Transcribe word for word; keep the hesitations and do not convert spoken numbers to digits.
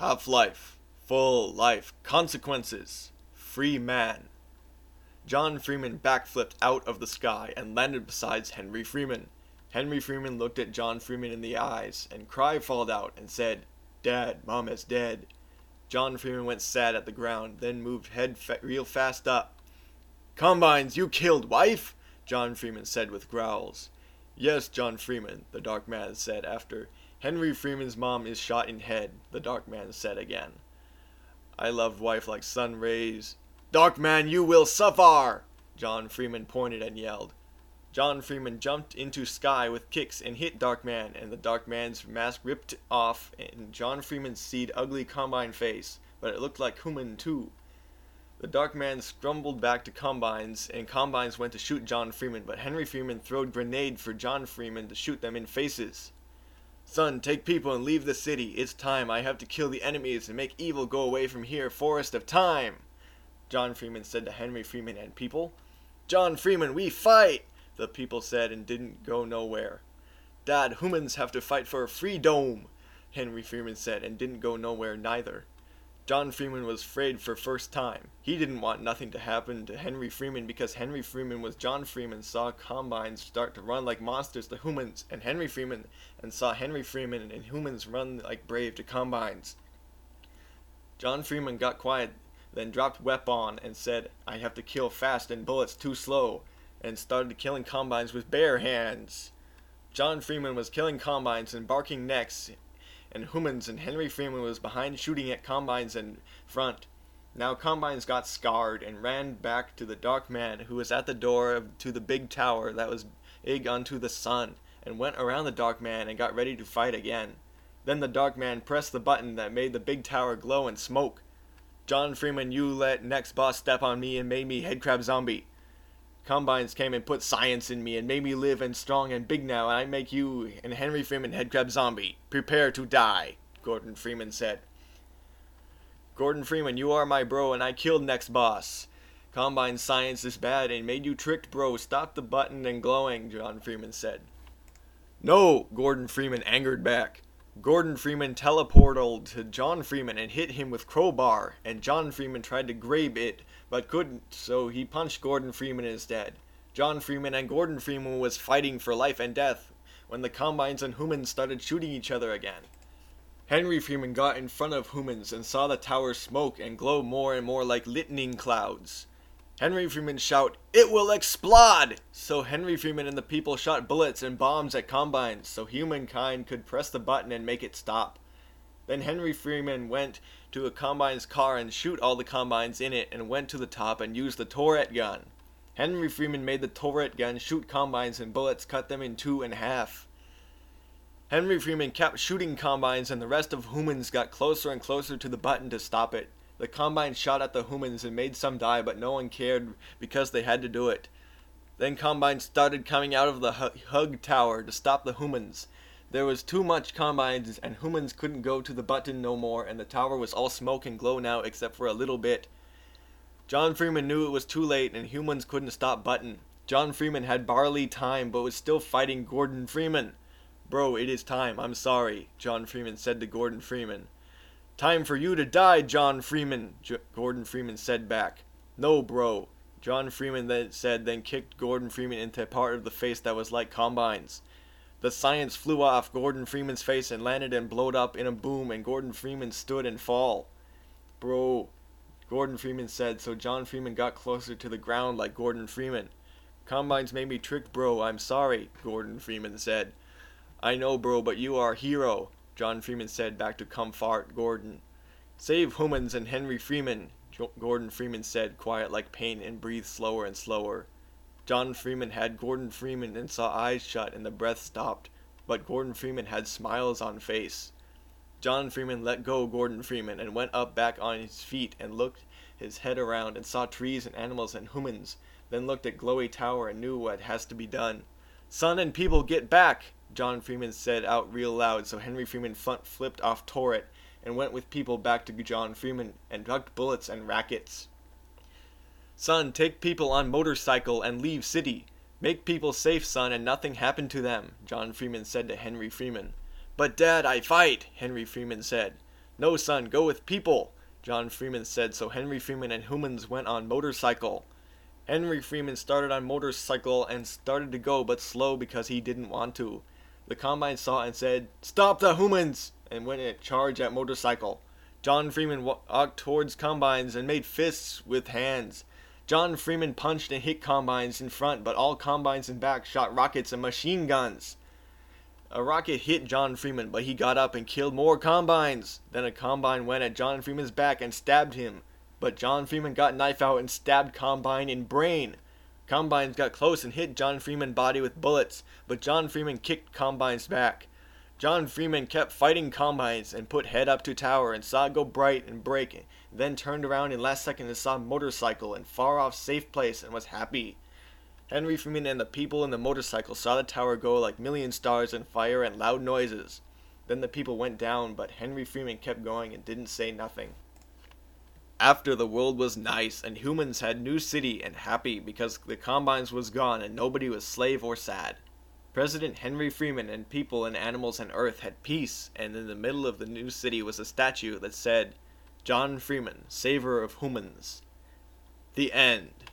Half-life, full life, consequences, free man. John Freeman backflipped out of the sky and landed beside Henry Freeman. Henry Freeman looked at John Freeman in the eyes and cry falled out and said, "Dad, Mom is dead." John Freeman went sad at the ground, then moved head fa- real fast up. "Combines, you killed wife?" John Freeman said with growls. "Yes, John Freeman," the dark man said after. "Henry Freeman's mom is shot in head," the dark man said again. "I love wife like sun rays." "Dark man, you will suffer!" John Freeman pointed and yelled. John Freeman jumped into sky with kicks and hit Dark Man, and the Dark Man's mask ripped off and John Freeman seed ugly Combine face, but it looked like human too. The Dark Man scrambled back to Combines, and Combines went to shoot John Freeman, but Henry Freeman throwed grenade for John Freeman to shoot them in faces. "Son, take people and leave the city. It's time. I have to kill the enemies and make evil go away from here, Forest of Time," John Freeman said to Henry Freeman and people. "John Freeman, we fight!" the people said and didn't go nowhere. "Dad, humans have to fight for freedom," Henry Freeman said and didn't go nowhere neither. John Freeman was afraid for first time. He didn't want nothing to happen to Henry Freeman because Henry Freeman was John Freeman saw Combines start to run like monsters to humans and Henry Freeman and saw Henry Freeman and humans run like brave to Combines. John Freeman got quiet, then dropped weapon and said, "I have to kill fast and bullets too slow," and started killing Combines with bare hands. John Freeman was killing Combines and barking necks and humans, and Henry Freeman was behind shooting at Combines in front. Now Combines got scarred and ran back to the Dark Man, who was at the door of, to the big tower that was big unto the sun, and went around the Dark Man and got ready to fight again. Then the Dark Man pressed the button that made the big tower glow and smoke. "John Freeman, you let next boss step on me and made me headcrab zombie. Combines came and put science in me and made me live and strong and big now, and I make you and Henry Freeman headcrab zombie. Prepare to die," Gordon Freeman said. "Gordon Freeman, you are my bro and I killed next boss. Combine science is bad and made you tricked, bro. Stop the button and glowing," John Freeman said. "No," Gordon Freeman angered back. Gordon Freeman teleported to John Freeman and hit him with crowbar, and John Freeman tried to grab it, but couldn't, so he punched Gordon Freeman instead. John Freeman and Gordon Freeman was fighting for life and death when the Combines and humans started shooting each other again. Henry Freeman got in front of humans and saw the tower smoke and glow more and more like lightning clouds. Henry Freeman shout, "It will explode!" So Henry Freeman and the people shot bullets and bombs at Combines so humankind could press the button and make it stop. Then Henry Freeman went to a Combine's car and shoot all the Combines in it and went to the top and used the turret gun. Henry Freeman made the turret gun shoot Combines and bullets cut them in two and a half. Henry Freeman kept shooting Combines and the rest of humans got closer and closer to the button to stop it. The Combine shot at the humans and made some die, but no one cared because they had to do it. Then Combine started coming out of the hug tower to stop the humans. There was too much Combines and humans couldn't go to the button no more, and the tower was all smoke and glow now except for a little bit. John Freeman knew it was too late and humans couldn't stop button. John Freeman had barely time but was still fighting Gordon Freeman. "Bro, it is time. I'm sorry," John Freeman said to Gordon Freeman. "Time for you to die, John Freeman," J- Gordon Freeman said back. "No, bro," John Freeman then said, then kicked Gordon Freeman into a part of the face that was like Combines. The science flew off Gordon Freeman's face and landed and blowed up in a boom, and Gordon Freeman stood and fall. "Bro," Gordon Freeman said, so John Freeman got closer to the ground like Gordon Freeman. "Combines made me tricked, bro. I'm sorry," Gordon Freeman said. "I know, bro, but you are a hero," John Freeman said back to Comfort Gordon. "Save humans and Henry Freeman," Gordon Freeman said, quiet like pain, and breathed slower and slower. John Freeman had Gordon Freeman and saw eyes shut and the breath stopped, but Gordon Freeman had smiles on face. John Freeman let go Gordon Freeman and went up back on his feet and looked his head around and saw trees and animals and humans, then looked at glowy tower and knew what has to be done. "Son and people, get back!" John Freeman said out real loud, so Henry Freeman front flipped off turret and went with people back to John Freeman and ducked bullets and rackets. "Son, take people on motorcycle and leave city. Make people safe, son, and nothing happen to them," John Freeman said to Henry Freeman. "But Dad, I fight," Henry Freeman said. "No, son, go with people," John Freeman said, so Henry Freeman and humans went on motorcycle. Henry Freeman started on motorcycle and started to go, but slow because he didn't want to. The Combine saw it and said, "Stop the humans!" and went in a charge at motorcycle. John Freeman walked towards Combines and made fists with hands. John Freeman punched and hit Combines in front, but all Combines in back shot rockets and machine guns. A rocket hit John Freeman, but he got up and killed more Combines. Then a Combine went at John Freeman's back and stabbed him, but John Freeman got knife out and stabbed Combine in brain. Combines got close and hit John Freeman's body with bullets, but John Freeman kicked Combine's back. John Freeman kept fighting Combines and put head up to tower and saw it go bright and break, then turned around in last second and saw a motorcycle in far off safe place and was happy. Henry Freeman and the people in the motorcycle saw the tower go like million stars and fire and loud noises. Then the people went down, but Henry Freeman kept going and didn't say nothing. After the world was nice and humans had new city and happy because the Combines was gone and nobody was slave or sad. President Henry Freeman and people and animals and earth had peace, and in the middle of the new city was a statue that said, "John Freeman, Saver of Humans." The end.